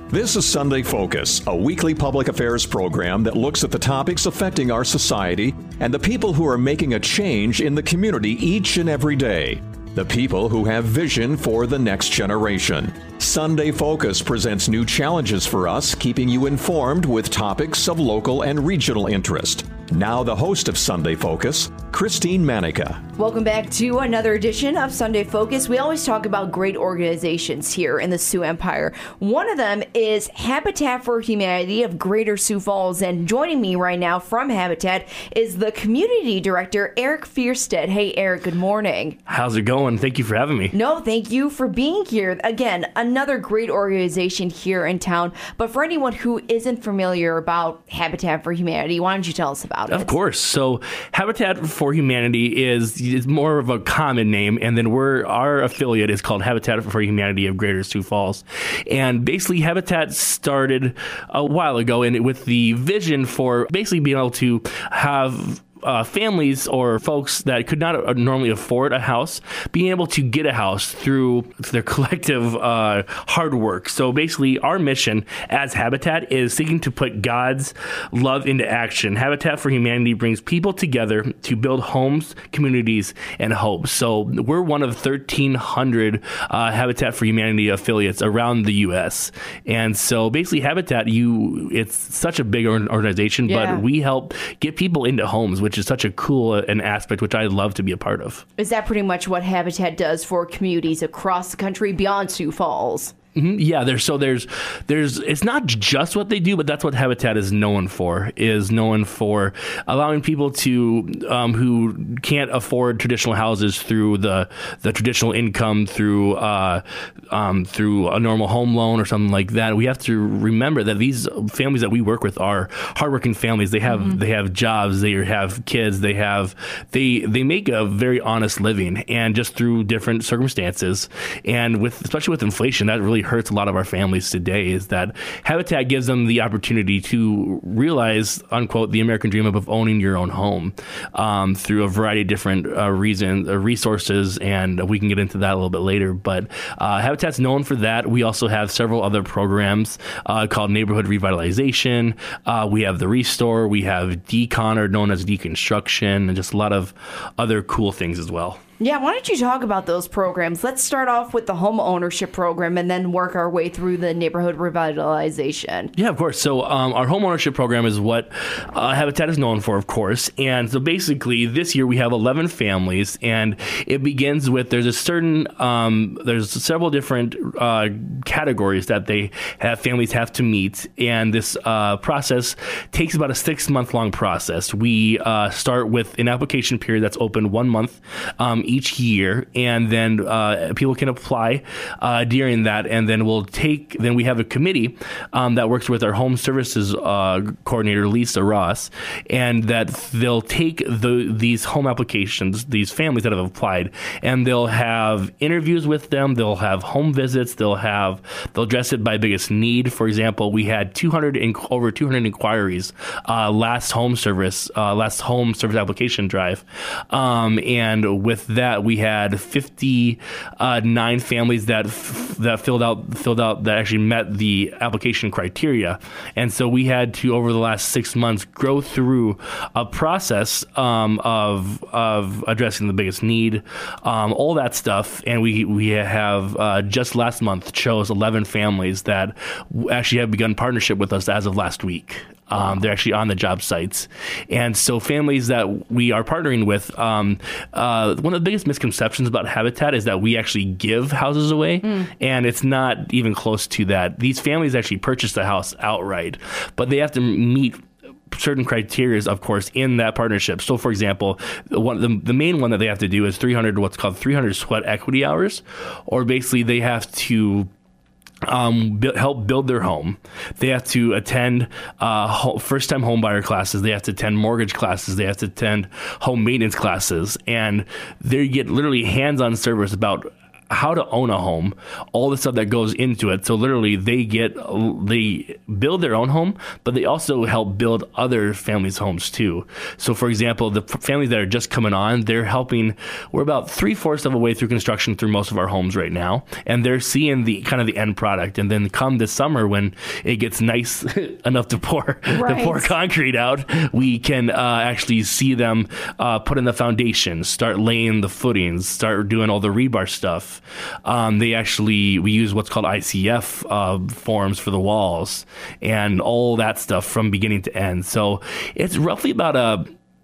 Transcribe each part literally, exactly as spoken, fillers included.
This is Sunday Focus, a weekly public affairs program that looks at the topics affecting our society and the people who are making a change in the community each and every day. The people who have vision for the next generation. Sunday Focus presents new challenges for us, keeping you informed with topics of local and regional interest. Now the host of Sunday Focus, Christine Manica. Welcome back to another edition of Sunday Focus. We always talk about great organizations here in the Sioux Empire. One of them is Habitat for Humanity of Greater Sioux Falls. And joining me right now from Habitat is the Community Director, Eric Fierstead. Hey, Eric, good morning. How's it going? Thank you for having me. No, thank you for being here. Again, another great organization here in town. But for anyone who isn't familiar about Habitat for Humanity, why don't you tell us about it? Of course. So Habitat for Humanity is, is more of a common name, and then we're our affiliate is called Habitat for Humanity of Greater Sioux Falls. And basically Habitat started a while ago and with the vision for basically being able to have Uh, families or folks that could not uh, normally afford a house being able to get a house through their collective uh, hard work. So basically our mission as Habitat is seeking to put God's love into action. Habitat for Humanity brings people together to build homes, communities, and hope. So we're one of thirteen hundred uh, Habitat for Humanity affiliates around the U S. And so basically Habitat, you it's such a big organization, yeah. but we help get people into homes, which is such a cool an aspect, which I love to be a part of. Is that pretty much what Habitat does for communities across the country beyond Sioux Falls? Mm-hmm. Yeah, there's so there's there's it's not just what they do, but that's what Habitat is known for. Is known for allowing people to um, who can't afford traditional houses through the the traditional income through uh, um, through a normal home loan or something like that. We have to remember that these families that we work with are hardworking families. They have mm-hmm. they have jobs, they have kids, they have they they make a very honest living, and just through different circumstances, and with especially with inflation, that really hurts a lot of our families today. Is that Habitat gives them the opportunity to realize, unquote, the American dream of owning your own home um, through a variety of different uh, reasons, uh, resources, and we can get into that a little bit later. But uh, Habitat's known for that. We also have several other programs uh, called Neighborhood Revitalization. Uh, we have the Restore. We have Decon, or known as Deconstruction, and just a lot of other cool things as well. Yeah, why don't you talk about those programs? Let's start off with the home ownership program and then work our way through the neighborhood revitalization. Yeah, of course. So um, our home ownership program is what uh, Habitat is known for, of course. And so basically this year we have eleven families, and it begins with there's a certain, um, there's several different uh, categories that they have, families have to meet. And this uh, process takes about a six month long process. We uh, start with an application period that's open one month um, each year, and then uh, people can apply uh, during that, and then we'll take, then we have a committee um, that works with our home services uh, coordinator, Lisa Ross, and that they'll take the these home applications, these families that have applied, and they'll have interviews with them, they'll have home visits, they'll have, they'll address it by biggest need. For example, we had two hundred inc- over two hundred inquiries uh, last home service, uh, last home service application drive, um, and with that that we had fifty-nine families that f- that filled out filled out that actually met the application criteria, and so we had to, over the last six months, grow through a process um, of of addressing the biggest need, um, all that stuff, and we we have uh, just last month chose eleven families that actually have begun partnership with us as of last week. Um, they're actually on the job sites. And so families that we are partnering with, um, uh, one of the biggest misconceptions about Habitat is that we actually give houses away. Mm. And it's not even close to that. These families actually purchase the house outright, but they have to meet certain criteria, of course, in that partnership. So, for example, one the, the main one that they have to do is three hundred, what's called three hundred sweat equity hours, or basically they have to Um, b- help build their home. They have to attend uh, ho- first-time home buyer classes. They have to attend mortgage classes. They have to attend home maintenance classes. And they get literally hands-on service about how to own a home, all the stuff that goes into it. So literally they get, they build their own home, but they also help build other families' homes too. So for example, the families that are just coming on, they're helping, we're about three fourths of a way through construction through most of our homes right now. And they're seeing the kind of the end product. And then come this summer when it gets nice enough to pour, right. to pour concrete out, we can uh, actually see them uh, put in the foundation, start laying the footings, start doing all the rebar stuff. Um, they actually, we use what's called I C F uh, forms for the walls and all that stuff from beginning to end. So it's roughly about a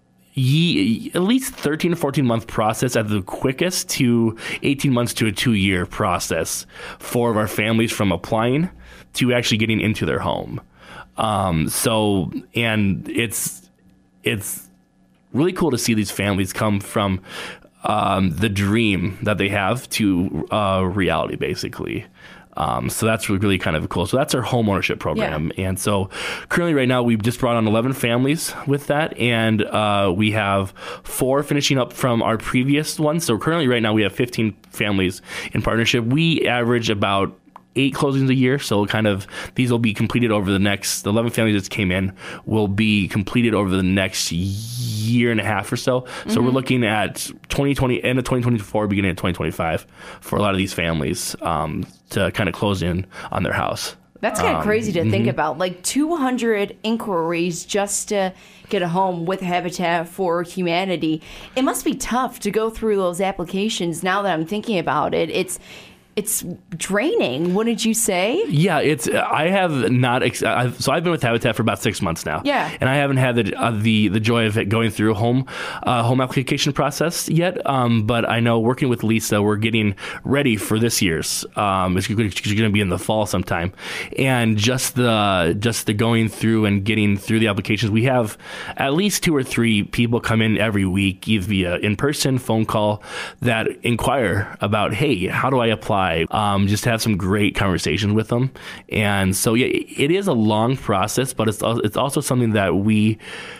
ye- at least thirteen to fourteen month process at the quickest to eighteen months to a two year process for our families from applying to actually getting into their home. Um, so, and it's, it's really cool to see these families come from Um, the dream that they have to uh, reality, basically. Um, so that's really kind of cool. So that's our home ownership program. Yeah. And so currently right now we've just brought on eleven families with that. And uh, we have four finishing up from our previous one. So currently right now we have fifteen families in partnership. We average about eight closings a year. So kind of these will be completed over the next, the eleven families that came in will be completed over the next year and a half or so. Mm-hmm. So we're looking at twenty twenty, end of twenty twenty-four, beginning of twenty twenty-five for a lot of these families um, to kind of close in on their house. That's kind of um, crazy to mm-hmm. think about. Like two hundred inquiries just to get a home with Habitat for Humanity. It must be tough to go through those applications now that I'm thinking about it. It's It's draining, wouldn't you say? Yeah, it's. I have not. Ex- I've, so I've been with Habitat for about six months now. Yeah, and I haven't had the uh, the the joy of it going through a home uh, home application process yet. Um, but I know working with Lisa, we're getting ready for this year's. Um, it's going to be in the fall sometime, and just the just the going through and getting through the applications. We have at least two or three people come in every week, either via in person, phone call, that inquire about, hey, how do I apply? Um, just have some great conversations with them. And so, yeah, it is a long process, but it's it's also something that we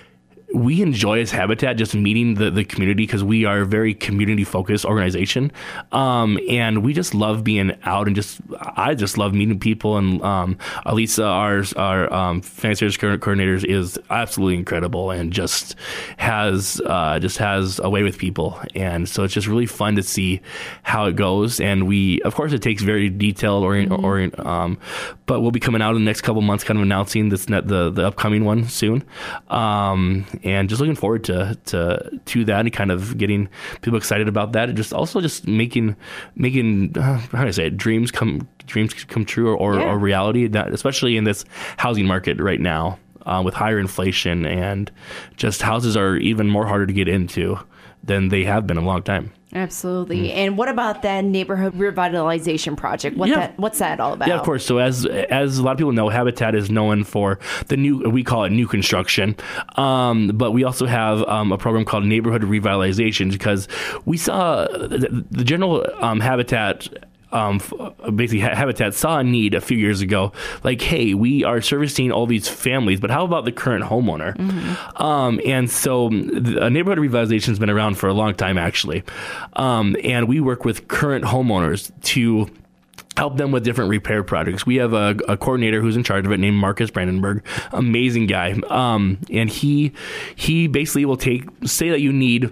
we enjoy as Habitat, just meeting the, the community, because we are a very community-focused organization. Um, and we just love being out and just, I just love meeting people. And um, Alisa, our, our um, family service coordinators, is absolutely incredible and just has, uh, just has a way with people. And so it's just really fun to see how it goes. And we, of course, it takes very detailed orient, mm-hmm. orient um, but we'll be coming out in the next couple months, kind of announcing this net, the, the upcoming one soon. Um, And just looking forward to, to to that and kind of getting people excited about that, and just also just making making uh, how do I say it, dreams come dreams come true or or, yeah. or reality, especially in this housing market right now uh, with higher inflation, and just houses are even more harder to get into than they have been in a long time. Absolutely. Mm. And what about that neighborhood revitalization project? What yeah. that what's that all about? Yeah, of course. So as as a lot of people know, Habitat is known for the new, we call it new construction. Um, but we also have um, a program called neighborhood revitalization, because we saw the, the general um, Habitat Um, basically Habitat saw a need a few years ago, like, hey, we are servicing all these families, but how about the current homeowner? Mm-hmm. Um, and so the neighborhood revitalization has been around for a long time, actually. Um, and we work with current homeowners to help them with different repair projects. We have a, a coordinator who's in charge of it named Marcus Brandenburg, amazing guy. Um, and he, he basically will take, say that you need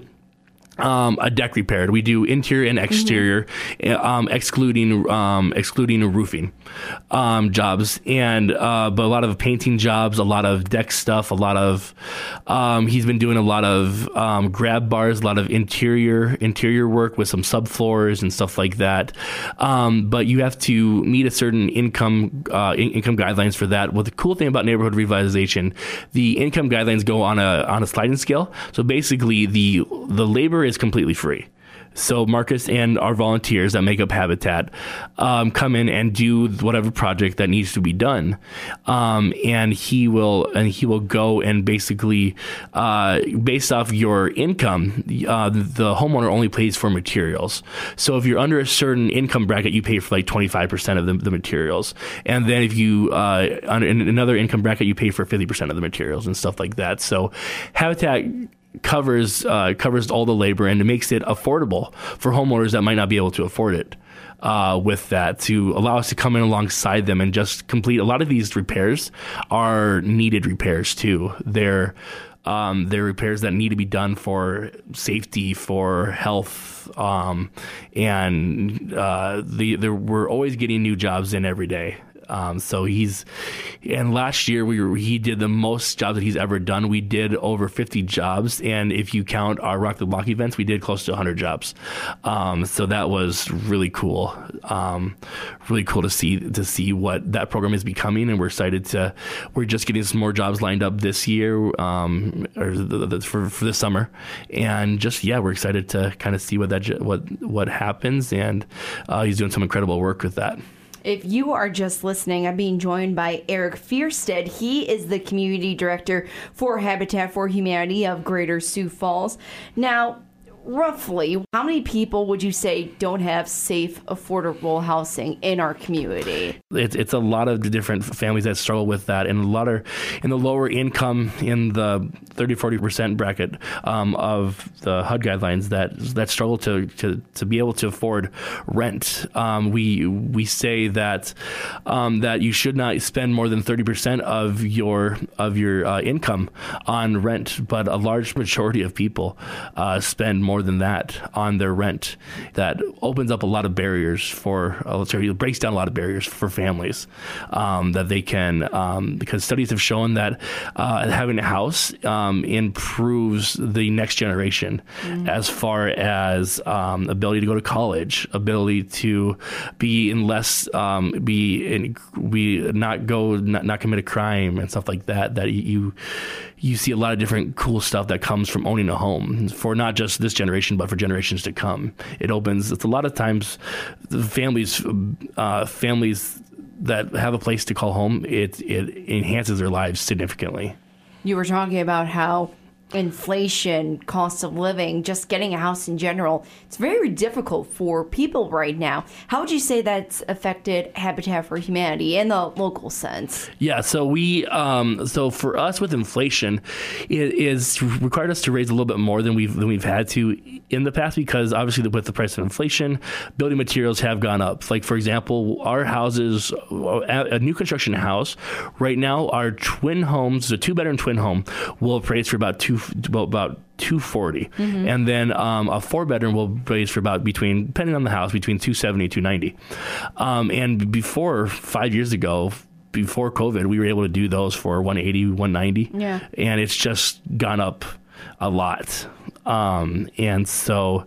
Um, a deck repaired. We do interior and exterior, mm-hmm. um, excluding um, excluding roofing um, jobs, and uh, but a lot of painting jobs, a lot of deck stuff, a lot of um, he's been doing a lot of um, grab bars, a lot of interior interior work with some subfloors and stuff like that. Um, but you have to meet a certain income uh, in- income guidelines for that. Well, the cool thing about neighborhood revitalization, the income guidelines go on a on a sliding scale. So basically, the the labor is completely free. So Marcus and our volunteers that make up Habitat um, come in and do whatever project that needs to be done, um, and he will and he will go and basically, uh, based off your income, uh, the homeowner only pays for materials. So if you're under a certain income bracket, you pay for like twenty-five percent of the, the materials, and then if you uh, under another income bracket, you pay for fifty percent of the materials and stuff like that. So Habitat covers uh, covers all the labor, and it makes it affordable for homeowners that might not be able to afford it. uh, with that to allow us to come in alongside them and just complete a lot of these repairs are needed repairs too. They're Um, they're repairs that need to be done for safety, for health, um, and uh, the, the, we're always getting new jobs in every day. Um, so he's, and last year we were, he did the most jobs that he's ever done. We did over fifty jobs, and if you count our Rock the Block events, we did close to one hundred jobs. Um, so that was really cool. Um, really cool to see to see what that program is becoming, and we're excited to. We're just getting some more jobs lined up this year, um, or the, the, for for this summer, and just yeah, we're excited to kind of see what that what what happens, and uh, he's doing some incredible work with that. If you are just listening, I'm being joined by Eric Fierstead. He is the community director for Habitat for Humanity of Greater Sioux Falls. Now, roughly, how many people would you say don't have safe, affordable housing in our community? It's it's a lot of different families that struggle with that, and a lot are in the lower income, in the thirty, forty percent bracket um, of the H U D guidelines that that struggle to, to, to be able to afford rent. Um, we we say that um, that you should not spend more than thirty percent of your of your uh, income on rent, but a large majority of people uh, spend more than that on their rent. That opens up a lot of barriers for, uh, let's say, it breaks down a lot of barriers for families um, that they can, um, because studies have shown that uh, having a house um, improves the next generation mm-hmm. as far as um, ability to go to college, ability to be in less, um, be in, we not go, not, not commit a crime and stuff like that. That you you see a lot of different cool stuff that comes from owning a home for not just this generation, but for generations to come. It opens, it's a lot of times the families, uh, families that have a place to call home, it, it enhances their lives significantly. You were talking about how inflation, cost of living, just getting a house in general, it's very difficult for people right now. How would you say that's affected Habitat for Humanity in the local sense? Yeah, so we, um, so for us with inflation, it is required us to raise a little bit more than we've than we've had to in the past, because obviously with the price of inflation, building materials have gone up. Like for example, our houses, a new construction house right now, our twin homes, a two bedroom twin home, will appraise for about two. About, about two forty, mm-hmm. and then um, a four bedroom will raise for about between, depending on the house, between two seventy, two ninety. Um, and before five years ago, before COVID, we were able to do those for one eighty, one ninety, yeah. And it's just gone up a lot. Um, and so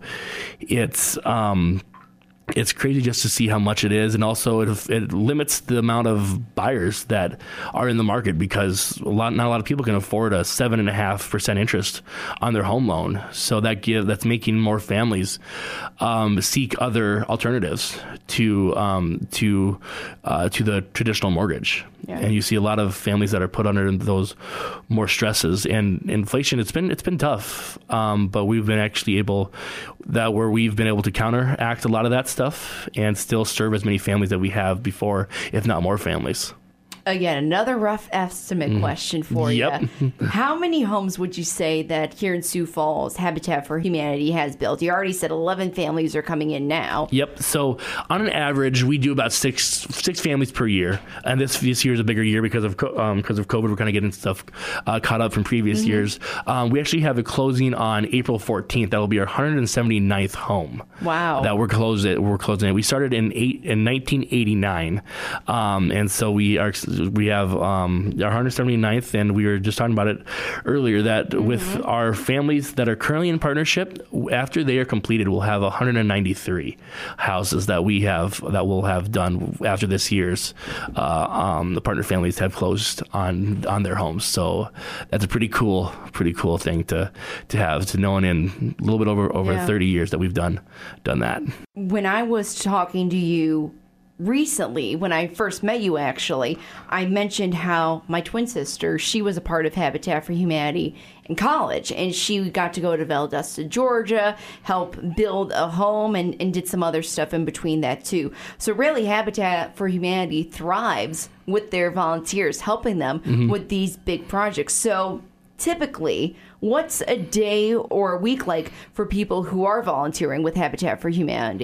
it's um, it's crazy just to see how much it is, and also it, it limits the amount of buyers that are in the market, because a lot, not a lot of people can afford a seven and a half percent interest on their home loan. So that give that's making more families um, seek other alternatives to um, to uh, to the traditional mortgage. Yeah. And you see a lot of families that are put under those more stresses, and inflation. It's been it's been tough, um, but we've been actually able that where we've been able to counteract a lot of that stuff and still serve as many families that we have before, if not more families. Again, another rough estimate mm. question for yep. you. How many homes would you say that here in Sioux Falls, Habitat for Humanity has built? You already said eleven families are coming in now. Yep. So on an average, we do about six six families per year. And this this year is a bigger year because of um, because of COVID. We're kind of getting stuff uh, caught up from previous mm-hmm. years. Um, we actually have a closing on April fourteenth. That will be our one hundred seventy-ninth home. Wow. That we're closing. We're closing. We started in eight in nineteen eighty-nine, um, and so we are. We have um, our one hundred seventy-ninth, and we were just talking about it earlier, that mm-hmm. with our families that are currently in partnership, after they are completed, we'll have one hundred ninety-three houses that we have, that we'll have done after this year's. Uh, um, the partner families have closed on on their homes. So that's a pretty cool, pretty cool thing to to have, to knowing in a little bit over, over yeah. thirty years that we've done done that. When I was talking to you recently, when I first met you, actually, I mentioned how my twin sister, she was a part of Habitat for Humanity in college, and she got to go to Valdosta, Georgia, help build a home, and, and did some other stuff in between that too. So really, Habitat for Humanity thrives with their volunteers, helping them mm-hmm. with these big projects. So typically, what's a day or a week like for people who are volunteering with Habitat for Humanity?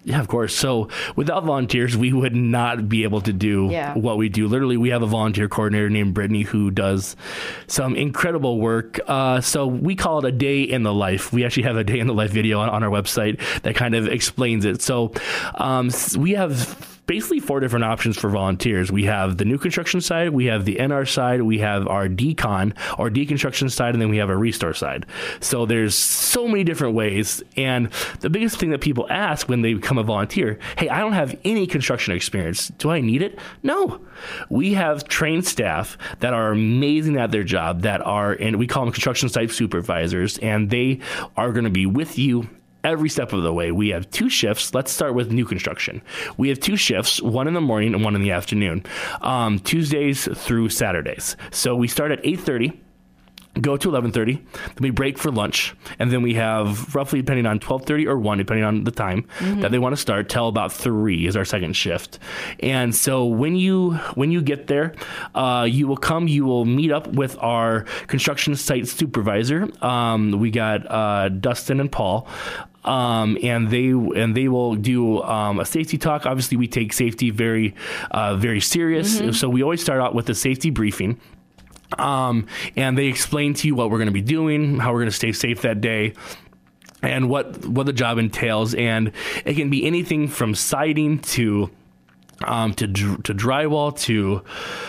Yeah, of course. So without volunteers, we would not be able to do yeah. what we do. Literally, we have a volunteer coordinator named Brittany who does some incredible work. Uh, so we call it a day in the life. We actually have a day in the life video on, on our website that kind of explains it. So um, we have basically four different options for volunteers. We have the new construction side, we have the N R side, we have our decon or deconstruction side, and then we have a restore side. So there's so many different ways. And the biggest thing that people ask when they become a volunteer, hey, I don't have any construction experience. Do I need it? No. We have trained staff that are amazing at their job, that are, and we call them construction site supervisors, and they are going to be with you every step of the way. We have two shifts. Let's start with new construction. We have two shifts, one in the morning and one in the afternoon, um, Tuesdays through Saturdays. So we start at eight thirty, go to eleven thirty, then we break for lunch, and then we have roughly, depending on twelve thirty or one, depending on the time mm-hmm. that they want to start, till about three is our second shift. And so when you when you get there, uh, you will come, you will meet up with our construction site supervisor. Um, we got uh, Dustin and Paul. Um, and they and they will do um, a safety talk. Obviously, we take safety very, uh, very serious. Mm-hmm. So we always start out with a safety briefing. Um, and they explain to you what we're going to be doing, how we're going to stay safe that day, and what what the job entails. And it can be anything from siding to um, to to drywall to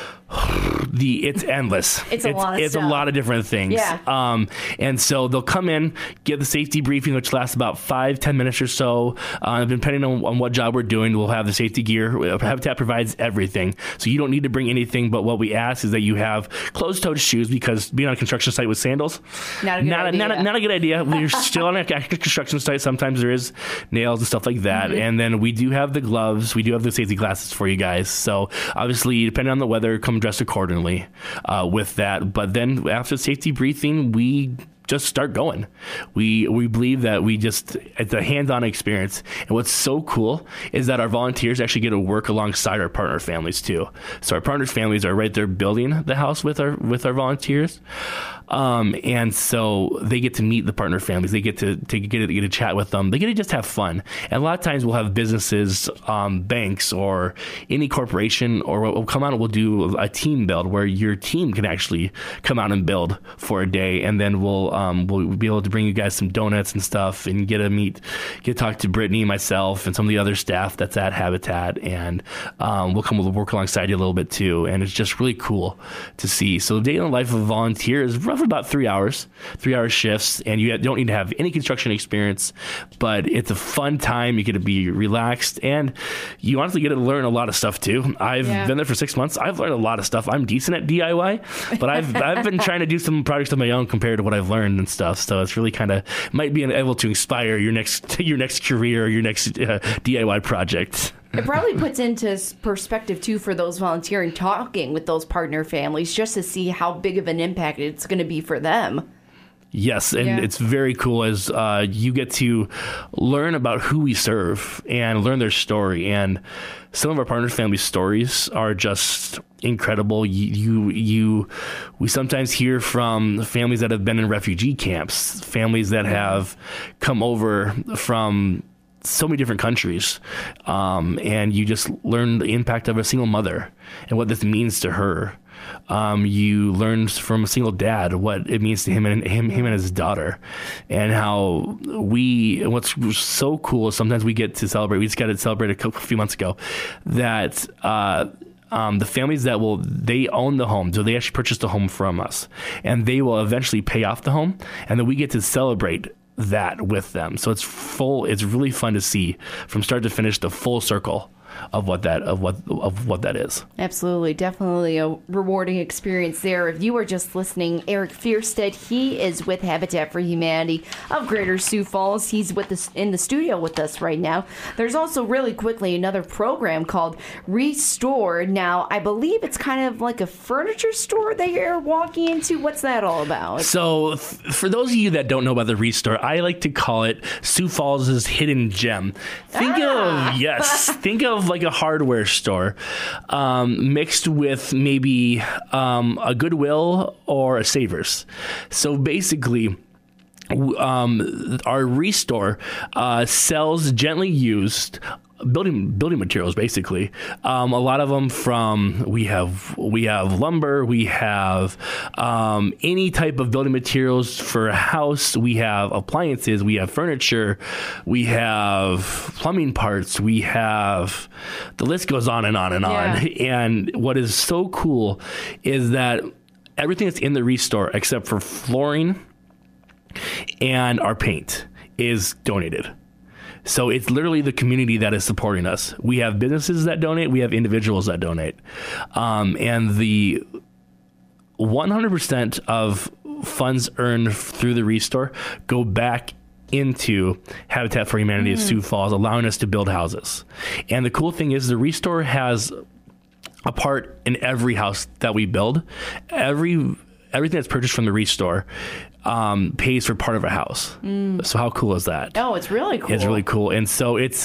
the it's endless. It's a it's, lot of It's stuff. a lot of different things. Yeah. Um, and so they'll come in, get the safety briefing, which lasts about five, ten minutes or so. Uh, depending on, on what job we're doing, we'll have the safety gear. Habitat provides everything. So you don't need to bring anything, but what we ask is that you have closed-toed shoes, because being on a construction site with sandals, not a good not, idea. Not, a, not a good idea. We're still on a construction site. Sometimes there is nails and stuff like that. Mm-hmm. And then we do have the gloves. We do have the safety glasses for you guys. So obviously, depending on the weather, come dressed accordingly uh, with that. But then after safety briefing, we just start going. We we believe that we just, it's a hands-on experience. And what's so cool is that our volunteers actually get to work alongside our partner families too. So our partner families are right there building the house with our with our volunteers. Um, and so they get to meet the partner families. They get to, to get, to get to chat with them. They get to just have fun. And a lot of times we'll have businesses, um, banks, or any corporation, or we'll come out and we'll do a team build where your team can actually come out and build for a day. And then we'll, um, we'll be able to bring you guys some donuts and stuff, and get to meet, get to talk to Brittany, myself, and some of the other staff that's at Habitat. And, um, we'll come we'll work alongside you a little bit too. And it's just really cool to see. So the day in the life of a volunteer is roughly about three hours, three hour shifts, and you don't need to have any construction experience, but it's a fun time. You get to be relaxed, and you honestly get to learn a lot of stuff too. I've yeah. been there for six months. I've learned a lot of stuff. I'm decent at D I Y, but I've I've been trying to do some projects of my own compared to what I've learned and stuff. So it's really kind of might be able to inspire your next your next career or your next uh, D I Y project. It probably puts into perspective, too, for those volunteering, talking with those partner families, just to see how big of an impact it's going to be for them. Yes, and yeah. it's very cool as uh, you get to learn about who we serve and learn their story. And some of our partner family stories are just incredible. You, you, you, we sometimes hear from families that have been in refugee camps, families that have come over from so many different countries, um, and you just learn the impact of a single mother and what this means to her. Um, you learn from a single dad what it means to him and him, him and his daughter, and how we. What's so cool is sometimes we get to celebrate. We just got to celebrate a couple, a few months ago that. Uh, Um, the families that will, they own the home, so they actually purchased a home from us, and they will eventually pay off the home, and then we get to celebrate that with them. So it's full, it's really fun to see from start to finish the full circle of what that of what of what that is. Absolutely, definitely a rewarding experience there. If you are just listening, Eric Fierstead, he is with Habitat for Humanity of Greater Sioux Falls. He's with us in the studio with us right now. There's also really quickly another program called Restore. Now, I believe it's kind of like a furniture store that you're walking into. What's that all about? So, th- for those of you that don't know about the Restore, I like to call it Sioux Falls' hidden gem. Think ah. of yes, think of like a hardware store um, mixed with maybe um, a Goodwill or a Savers. So basically, um, our Restore uh, sells gently used building building materials, basically. Um, a lot of them from we have we have lumber, we have um, any type of building materials for a house. We have appliances, we have furniture, we have plumbing parts, we have the list goes on and on and yeah. on. And what is so cool is that everything that's in the Restore, except for flooring and our paint, is donated. So it's literally the community that is supporting us. We have businesses that donate. We have individuals that donate. Um, and the one hundred percent of funds earned through the Restore go back into Habitat for Humanity mm. of Sioux Falls, allowing us to build houses. And the cool thing is the Restore has a part in every house that we build. Every everything that's purchased from the Restore um, pays for part of a house. Mm. So how cool is that? Oh, it's really cool. It's really cool. And so it's,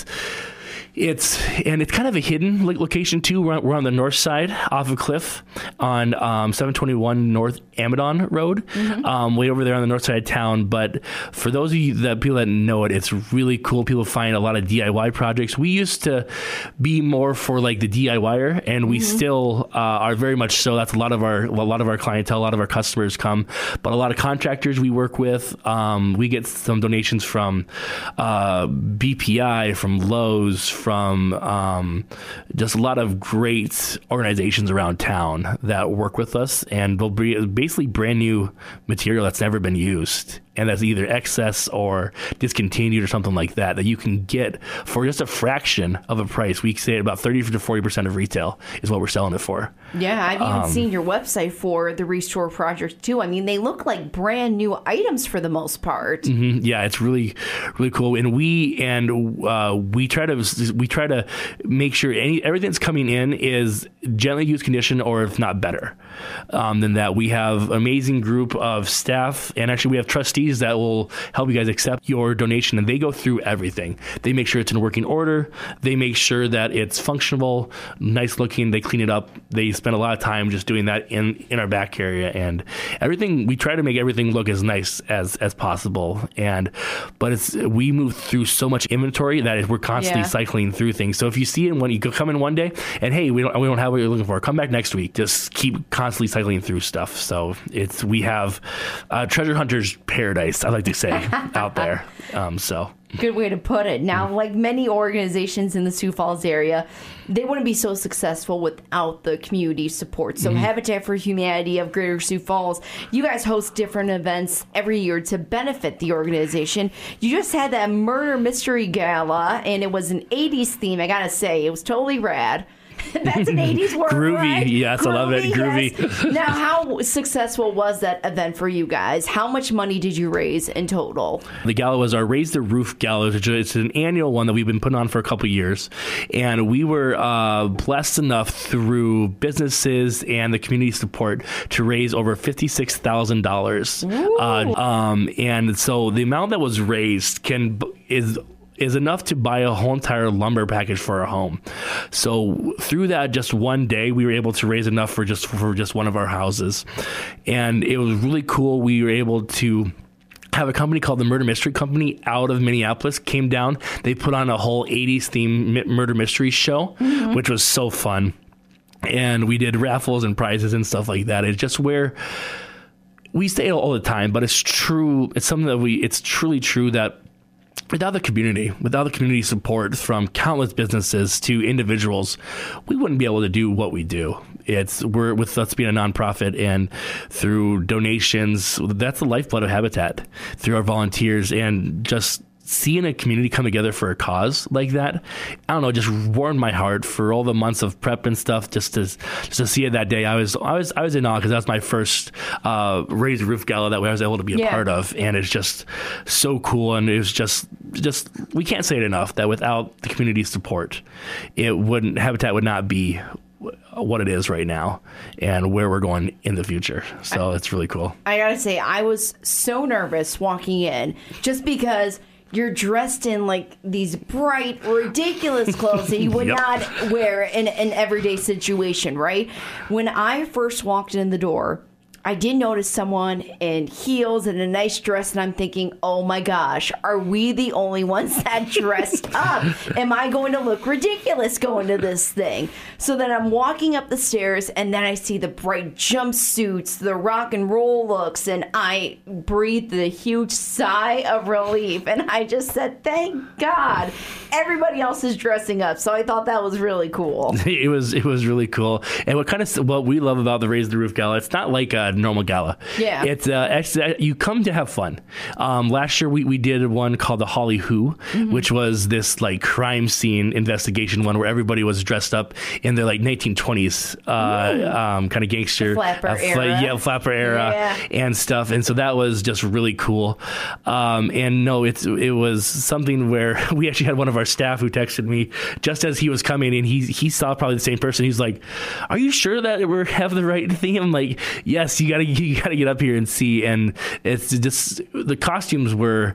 it's, and it's kind of a hidden location too. We're on, we're on the north side off of Cliff on um, seven twenty-one North Amadon Road, mm-hmm. um, way over there on the north side of town. But for those of you that people that know it, it's really cool. People find a lot of D I Y projects. We used to be more for like the DIYer, and we mm-hmm. still uh, are very much so. That's a lot of our a lot of our clientele, a lot of our customers come. But a lot of contractors we work with, um, we get some donations from uh, B P I, from Lowe's, from um, just a lot of great organizations around town that work with us, and they'll be basically brand new material that's never been used, and that's either excess or discontinued or something like that, that you can get for just a fraction of a price. We say about thirty to forty percent of retail is what we're selling it for. Yeah, I've even um, seen your website for the Restore project too. I mean, they look like brand new items for the most part. Mm-hmm. Yeah, it's really, really cool. And we and uh, we try to we try to make sure any everything that's coming in is gently used condition, or if not better um, than that. We have an amazing group of staff, and actually we have trustees that will help you guys accept your donation, and they go through everything. They make sure it's in working order. They make sure that it's functional, nice looking. They clean it up. They spend a lot of time just doing that in, in our back area, and everything. We try to make everything look as nice as, as possible. And but it's we move through so much inventory that we're constantly yeah. cycling through things. So if you see it when you come in one day and hey, we don't we don't have what you're looking for, come back next week. Just keep constantly cycling through stuff. So it's we have uh, treasure hunters paradise, I like to say, out there. Um, so. Good way to put it. Now, like many organizations in the Sioux Falls area, they wouldn't be so successful without the community support. So mm-hmm. Habitat for Humanity of Greater Sioux Falls, you guys host different events every year to benefit the organization. You just had that murder mystery gala, and it was an eighties theme. I gotta say, it was totally rad. That's an eighties word, Groovy, right? yes, Groovy, I love it. Groovy. Yes. Now, how successful was that event for you guys? How much money did you raise in total? The gala was our Raise the Roof Gala. It's an annual one that we've been putting on for a couple of years. And we were uh, blessed enough through businesses and the community support to raise over fifty-six thousand dollars. Uh, um, and so the amount that was raised can is... is enough to buy a whole entire lumber package for our home. So through that, just one day, we were able to raise enough for just for just one of our houses. And it was really cool. We were able to have a company called the Murder Mystery Company out of Minneapolis came down. They put on a whole eighties themed murder mystery show, mm-hmm. which was so fun. And we did raffles and prizes and stuff like that. It's just where we say it all the time, but it's true. It's something that we, it's truly true that without the community, without the community support from countless businesses to individuals, we wouldn't be able to do what we do. It's we're with us being a nonprofit, and through donations, that's the lifeblood of Habitat, through our volunteers, and just seeing a community come together for a cause like that, I don't know, just warmed my heart for all the months of prep and stuff. Just to just to see it that day, I was I was I was in awe, because that was my first uh, Raise the Roof Gala that I was able to be a yeah. part of, and it's just so cool. And it was just just we can't say it enough that without the community support, it wouldn't Habitat would not be what it is right now and where we're going in the future. So I, it's really cool. I gotta say, I was so nervous walking in, just because you're dressed in like these bright, ridiculous clothes that you would yep. not wear in an everyday situation, right? When I first walked in the door, I did notice someone in heels and a nice dress, and I'm thinking, oh my gosh, are we the only ones that dressed up? Am I going to look ridiculous going to this thing? So then I'm walking up the stairs, and then I see the bright jumpsuits, the rock and roll looks, and I breathed a huge sigh of relief, and I just said, thank God everybody else is dressing up. So I thought that was really cool. It was it was really cool. And what kind of what we love about the Raise the Roof Gala, it's not like a normal gala. Yeah. It's uh, actually, you come to have fun. Um, last year we, we did one called the Holly Who, mm-hmm. which was this like crime scene investigation one where everybody was dressed up in their like nineteen twenties uh, um, kind of gangster. The flapper uh, fla- era. Yeah, flapper era yeah. and stuff. And so that was just really cool. Um, and no, it's it was something where we actually had one of our staff who texted me just as he was coming, and he he saw probably the same person. He's like, "Are you sure that we have the right thing?" I'm like, "Yes, you gotta you gotta get up here and see." And it's just the costumes were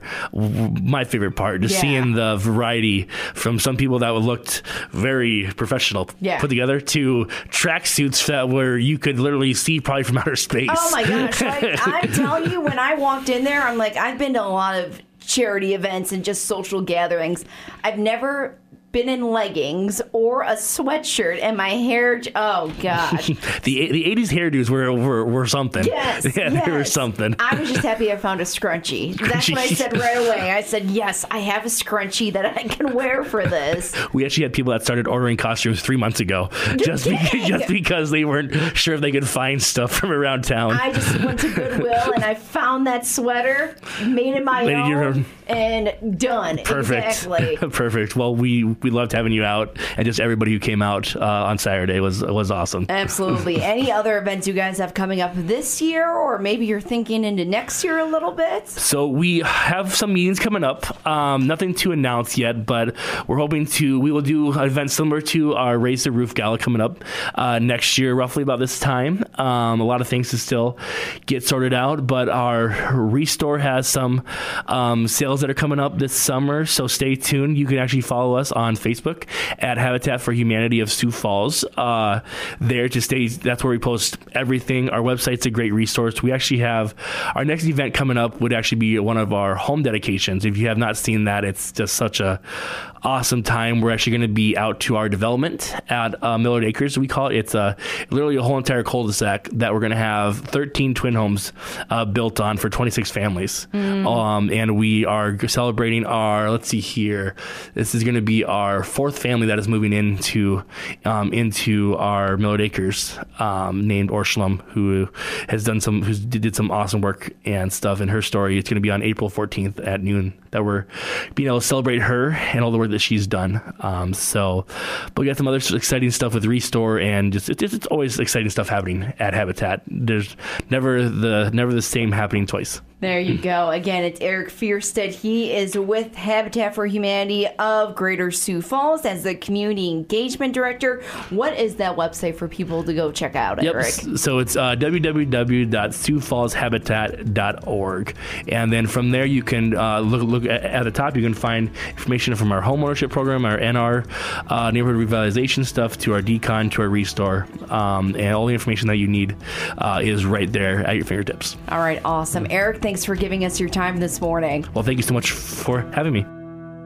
my favorite part. Just yeah. seeing the variety from some people that looked very professional yeah. put together to tracksuits that were you could literally see probably from outer space. Oh my gosh! I, I'm telling you, when I walked in there, I'm like, I've been to a lot of charity events and just social gatherings. I've never been in leggings or a sweatshirt, and my hair, oh gosh. the the eighties hairdos were, were, were something. Yes, yeah, yes. They were something. I was just happy I found a scrunchie. That's what I said right away. I said, yes, I have a scrunchie that I can wear for this. We actually had people that started ordering costumes three months ago just because, just because they weren't sure if they could find stuff from around town. I just went to Goodwill and I found that sweater, made it my Made own, your own. and done. Perfect. Exactly. Perfect. Well, we we loved having you out, and just everybody who came out uh, on Saturday was was awesome. Absolutely. Any other events you guys have coming up this year, or maybe you're thinking into next year a little bit? So we have some meetings coming up. Um, nothing to announce yet, but we're hoping to. We will do events similar to our Raise the Roof Gala coming up uh, next year, roughly about this time. Um, a lot of things to still get sorted out, but our Restore has some um, sales that are coming up this summer. So stay tuned. You can actually follow us on Facebook at Habitat for Humanity of Sioux Falls. Uh, there to stay. That's where we post everything. Our website's a great resource. We actually have our next event coming up would actually be one of our home dedications. If you have not seen that, it's just such a awesome time. We're actually going to be out to our development at uh, Millard Acres, we call it. It's uh, literally a whole entire cul-de-sac that we're going to have thirteen twin homes uh, built on for twenty-six families. Mm. Um, and we are celebrating our, let's see here, this is going to be our fourth family that is moving into um, into our Millard Acres, um, named Orshlum, who has done some, who did some awesome work and stuff. And her story, it's going to be on April fourteenth at noon that we're being able to celebrate her and all the work that she's done. Um, so, but we got some other exciting stuff with Restore, and just it's, it's always exciting stuff happening at Habitat. There's never the never the same happening twice. There you go. Again, it's Eric Fierstead. He is with Habitat for Humanity of Greater Sioux Falls as the Community Engagement Director. What is that website for people to go check out, yep. Eric? So it's uh, w w w dot sioux falls habitat dot org. And then from there, you can uh, look, look at, at the top, you can find information from our homeownership program, our N R, uh, neighborhood revitalization stuff, to our decon, to our Restore. Um, and all the information that you need uh, is right there at your fingertips. All right. Awesome. Eric, thanks for giving us your time this morning. Well, thank you so much for having me.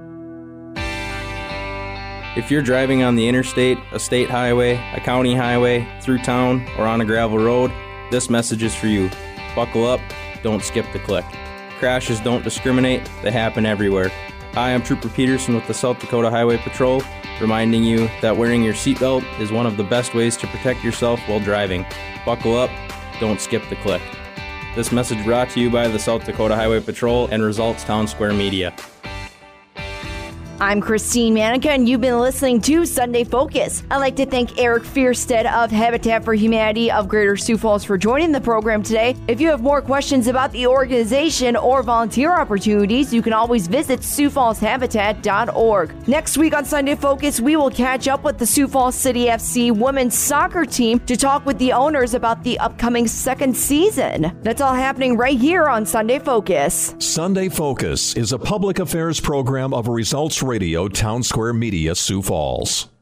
If you're driving on the interstate, a state highway, a county highway, through town, or on a gravel road, this message is for you. Buckle up, don't skip the click. Crashes don't discriminate, they happen everywhere. Hi, I'm Trooper Peterson with the South Dakota Highway Patrol, reminding you that wearing your seatbelt is one of the best ways to protect yourself while driving. Buckle up, don't skip the click. This message brought to you by the South Dakota Highway Patrol and Results Town Square Media. I'm Christine Manica, and you've been listening to Sunday Focus. I'd like to thank Eric Fierstead of Habitat for Humanity of Greater Sioux Falls for joining the program today. If you have more questions about the organization or volunteer opportunities, you can always visit sioux falls habitat dot org. Next week on Sunday Focus, we will catch up with the Sioux Falls City F C women's soccer team to talk with the owners about the upcoming second season. That's all happening right here on Sunday Focus. Sunday Focus is a public affairs program of Results Radio Town Square Media, Sioux Falls.